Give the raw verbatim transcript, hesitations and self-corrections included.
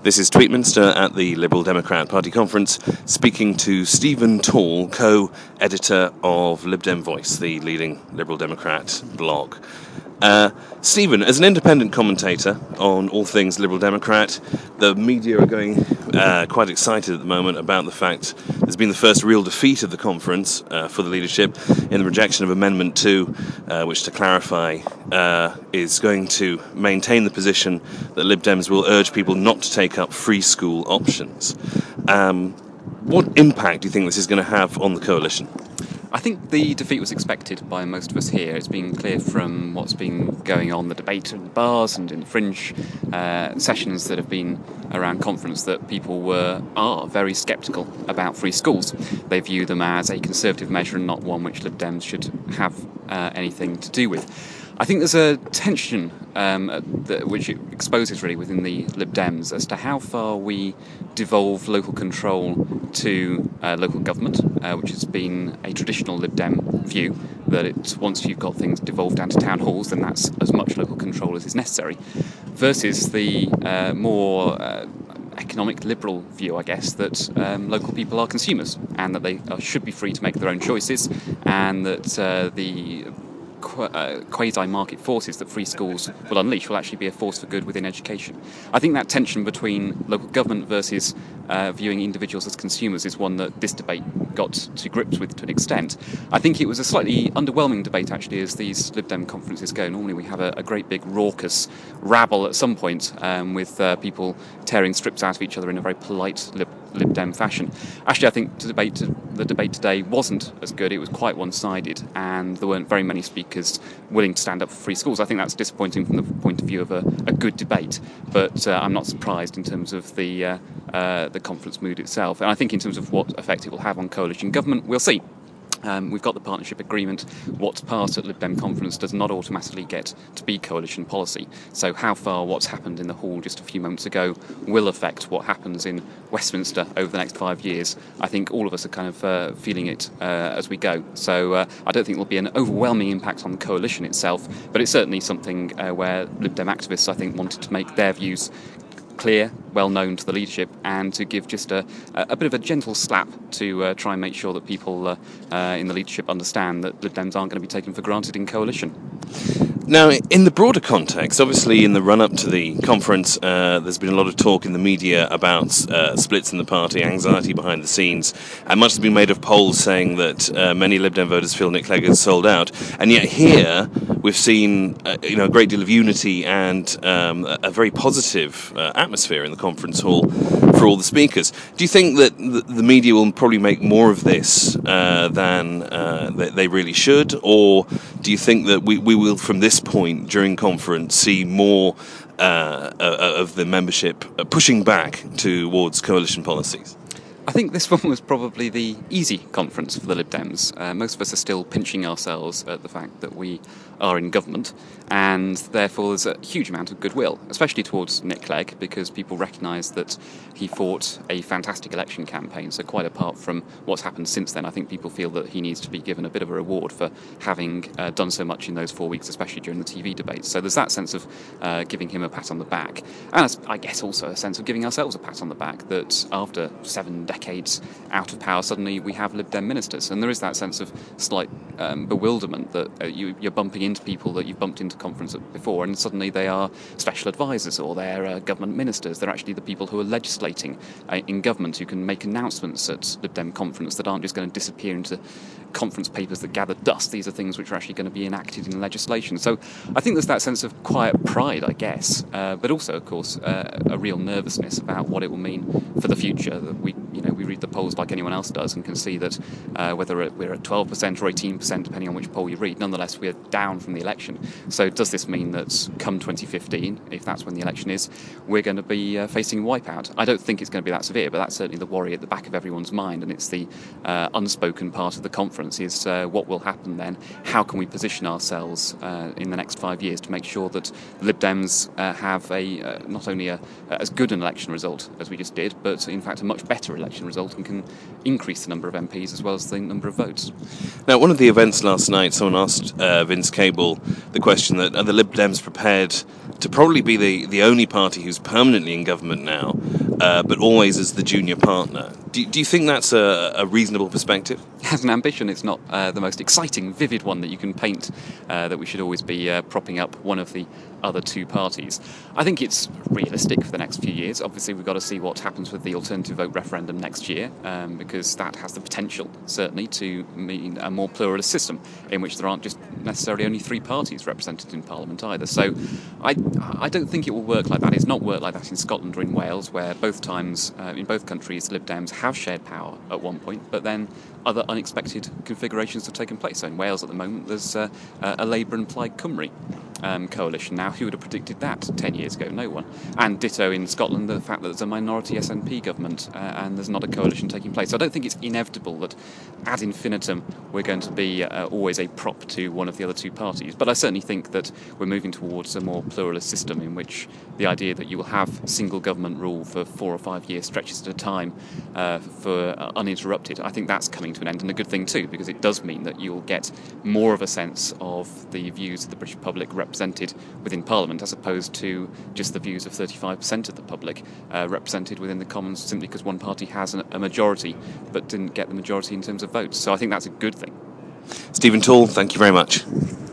This is Tweetminster at the Liberal Democrat Party conference, speaking to Stephen Tall, co-editor of Lib Dem Voice, the leading Liberal Democrat blog. Uh, Stephen, as an independent commentator on all things Liberal Democrat, the media are going uh, quite excited at the moment about the fact there's been the first real defeat of the conference uh, for the leadership in the rejection of Amendment two, uh, which, to clarify, uh, is going to maintain the position that Lib Dems will urge people not to take up free school options. Um, what impact do you think this is going to have on the coalition? I think the defeat was expected by most of us here. It's been clear from what's been going on, the debate in the bars and in the fringe uh, sessions that have been around conference, that people were are very sceptical about free schools. They view them as a conservative measure and not one which Lib Dems should have uh, anything to do with. I think there's a tension um, that, which it exposes really within the Lib Dems as to how far we devolve local control to uh, local government, uh, which has been a traditional Lib Dem view, that it's, once you've got things devolved down to town halls, then that's as much local control as is necessary, versus the uh, more uh, economic liberal view, I guess, that um, local people are consumers and that they uh, should be free to make their own choices, and that uh, the Uh, quasi-market forces that free schools will unleash will actually be a force for good within education. I think that tension between local government versus uh, viewing individuals as consumers is one that this debate got to grips with to an extent. I think it was a slightly underwhelming debate, actually, as these Lib Dem conferences go. Normally we have a, a great big raucous rabble at some point, um, with uh, people tearing strips out of each other in a very polite Lib, Lib Dem fashion. Actually, I think the debate, the debate today wasn't as good. It was quite one-sided, and there weren't very many speakers willing to stand up for free schools. I think that's disappointing from the point of view of a, a good debate, but uh, I'm not surprised in terms of the uh, uh, the conference mood itself. And I think in terms of what effect it will have on coalition government, we'll see. Um, we've got the partnership agreement. What's passed at Lib Dem conference does not automatically get to be coalition policy. So how far what's happened in the hall just a few moments ago will affect what happens in Westminster over the next five years. I think all of us are kind of uh, feeling it uh, as we go. So uh, I don't think there'll be an overwhelming impact on the coalition itself, but it's certainly something uh, where Lib Dem activists, I think, wanted to make their views clear, well known to the leadership, and to give just a, a bit of a gentle slap to uh, try and make sure that people uh, uh, in the leadership understand that Lib Dems aren't going to be taken for granted in coalition. Now, in the broader context, obviously in the run-up to the conference, uh, there's been a lot of talk in the media about uh, splits in the party, anxiety behind the scenes, and much has been made of polls saying that uh, many Lib Dem voters feel Nick Clegg is sold out. And yet here, we've seen uh, you know, a great deal of unity and um, a, a very positive uh, atmosphere in the conference hall for all the speakers. Do you think that the, the media will probably make more of this uh, than uh, they, they really should, or do you think that we, we will, from this point during conference, see more uh, of the membership pushing back towards coalition policies? I think this one was probably the easy conference for the Lib Dems. Uh, most of us are still pinching ourselves at the fact that we are in government, and therefore there's a huge amount of goodwill, especially towards Nick Clegg, because people recognise that he fought a fantastic election campaign. So quite apart from what's happened since then, I think people feel that he needs to be given a bit of a reward for having uh, done so much in those four weeks, especially during the T V debates. So there's that sense of uh, giving him a pat on the back, and I guess also a sense of giving ourselves a pat on the back, that after seven decades out of power, suddenly we have Lib Dem ministers, and there is that sense of slight um, bewilderment that uh, you, you're bumping into people that you've bumped into conference before, and suddenly they are special advisors, or they're uh, government ministers. They're actually the people who are legislating uh, in government, who can make announcements at Lib Dem conference that aren't just going to disappear into conference papers that gather dust. These are things which are actually going to be enacted in legislation. So I think there's that sense of quiet pride, I guess, uh, but also, of course, uh, a real nervousness about what it will mean for the future. That we, you know, we read the polls like anyone else does and can see that uh, whether we're at twelve percent or eighteen percent, depending on which poll you read, nonetheless we're down from the election. So does this mean that come twenty fifteen, if that's when the election is, we're going to be uh, facing wipeout? I don't think it's going to be that severe, but that's certainly the worry at the back of everyone's mind, and it's the uh, unspoken part of the conference, is uh, what will happen then? How can we position ourselves uh, in the next five years to make sure that Lib Dems uh, have a uh, not only a, as good an election result as we just did, but in fact a much better election result, and can increase the number of M Ps as well as the number of votes. Now, one of the events last night, someone asked uh, Vince Cable the question that, are the Lib Dems prepared to probably be the, the only party who's permanently in government now, uh, but always as the junior partner. Do, do you think that's a, a reasonable perspective? As an ambition, it's not uh, the most exciting, vivid one that you can paint, uh, that we should always be uh, propping up one of the other two parties. I think it's realistic for the next few years. Obviously, we've got to see what happens with the alternative vote referendum next year, um, because that has the potential, certainly, to mean a more pluralist system in which there aren't just necessarily only three parties represented in Parliament either. So I, I don't think it will work like that. It's not worked like that in Scotland or in Wales, where both times, uh, in both countries, Lib Dems have shared power at one point, but then other unexpected configurations have taken place. So in Wales at the moment, there's uh, a Labour and Plaid Cymru um, coalition. Now, who would have predicted that ten years ago? No one. And ditto in Scotland, the fact that there's a minority S N P government uh, and there's not a coalition taking place. So I don't think it's inevitable that ad infinitum we're going to be uh, always a prop to one of the other two parties. But I certainly think that we're moving towards a more pluralist system in which the idea that you will have single government rule for four or five year stretches at a time uh, for uh, uninterrupted, I think that's coming to an end, and a good thing too, because it does mean that you'll get more of a sense of the views of the British public represented within Parliament, as opposed to just the views of thirty-five percent of the public uh, represented within the Commons simply because one party has an, a majority but didn't get the majority in terms of votes. So I think that's a good thing. Stephen Tall, thank you very much.